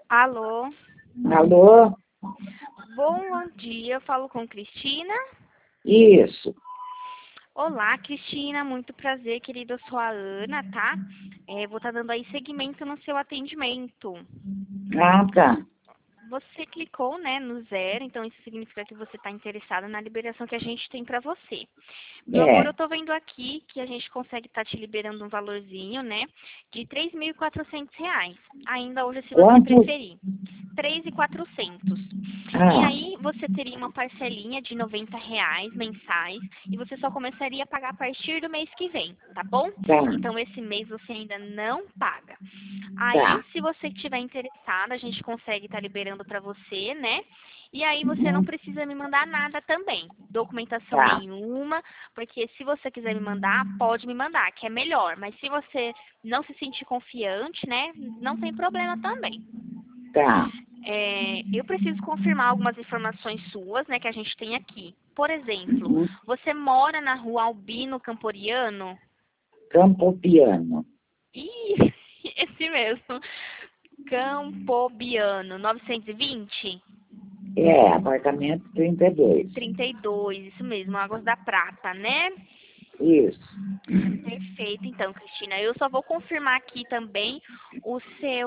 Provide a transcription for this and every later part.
Alô? Alô? Bom dia, eu falo com Cristina. Isso. Olá, Cristina, muito prazer, querida. Eu sou a Ana, tá? Vou estar dando aí seguimento no seu atendimento. Ah, tá. Você clicou, né, no 0, então isso significa que você está interessada na liberação que a gente tem para você. Meu amor, eu É. tô vendo aqui que a gente consegue estar te liberando um valorzinho, né, de R$ 3.400. Ainda hoje, se você Quanto? preferir. 3.400. E Ah, aí você teria uma parcelinha de R$ 90 mensais e você só começaria a pagar a partir do mês que vem, tá bom? tá, Então esse mês você ainda não paga. Aí, tá. se você estiver interessada, a gente consegue estar liberando para você, né? E aí você não Uhum, precisa me mandar nada também, documentação tá, nenhuma, porque se você quiser me mandar, pode me mandar, que é melhor. Mas se você não se sentir confiante, né, não tem problema também. tá. Eu preciso confirmar algumas informações suas, né, que a gente tem aqui. Por exemplo, Uhum. você mora na rua Albino Camporiano? Campopiano. Ih, esse mesmo. Campobiano, 920? É, apartamento 32. 32, isso mesmo, Águas da Prata, né? Isso. Perfeito, então, Cristina. Eu só vou confirmar aqui também o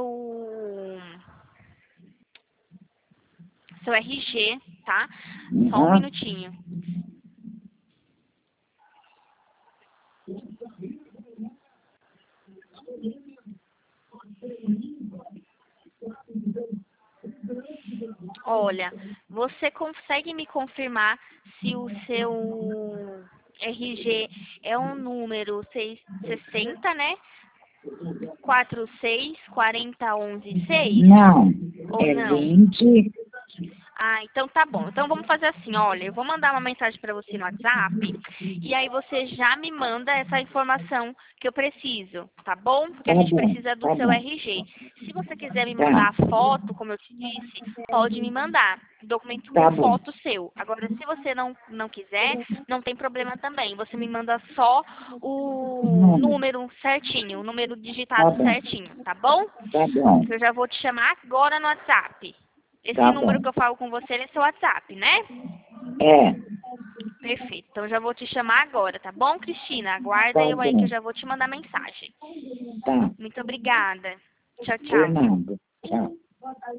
seu RG, tá? Só um Uhum. minutinho. Olha, você consegue me confirmar se o seu RG é um número 60, né? 46 40 11 6 Não, ou é não? 20. Ah, então tá bom. Então vamos fazer assim, olha, eu vou mandar uma mensagem para você no WhatsApp e aí você já me manda essa informação que eu preciso, tá bom? Porque Tá a gente bom, precisa do tá seu bom. RG. Se você quiser me Tá, mandar a foto, como eu te disse, pode me mandar, documento com tá bom. foto seu. Agora, se você não quiser, não tem problema também. Você me manda só o Número. número certinho, o número Tá digitado bom, certinho, tá bom? tá bom, Eu já vou te chamar agora no WhatsApp. Esse tá número bom. que eu falo com você é seu WhatsApp, né? É, Perfeito. Então já vou te chamar agora, tá bom, Cristina? Aguarda tá eu aí que eu bom. já vou te mandar mensagem. Tá, Muito obrigada. Tchau, por tchau. nada. Tchau.